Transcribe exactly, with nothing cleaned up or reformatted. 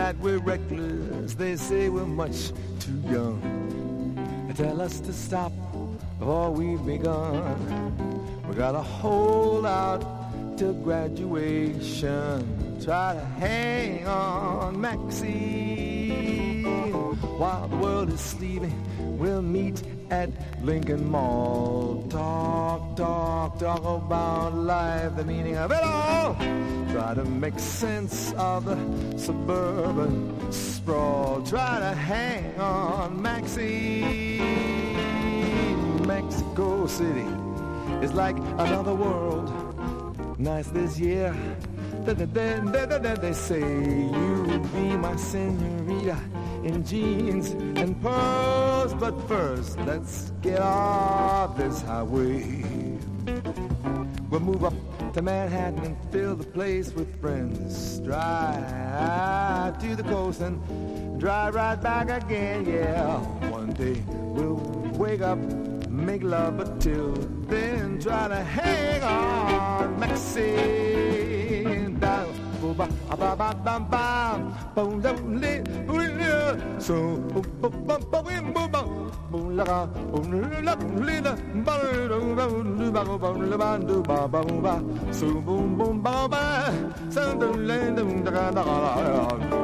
that we're reckless. They say we're much too young. They tell us to stop before we've begun. We gotta hold out till graduation. Try to hang on, Maxine. While the world is sleeping, we'll meet at Lincoln Mall. Talk, talk, talk about life, the meaning of it all. Try to make sense of the suburban sprawl. Try to hang on, Maxine. Mexico City is like another world. Nice this year. They say you'll be my senorita in jeans and pearls. But first, let's get off this highway. We'll move up to Manhattan and fill the place with friends. Drive to the coast and drive right back again. Yeah, one day we'll wake up, make love, but till then try to hang on, Maxine. Down, ba ba ba ba ba ba, boom boom li, so boom boom boom boom boom boom la ga, boom la li la, ba ba ba ba ba ba ba ba, so boom boom ba ba, so boom la da da da.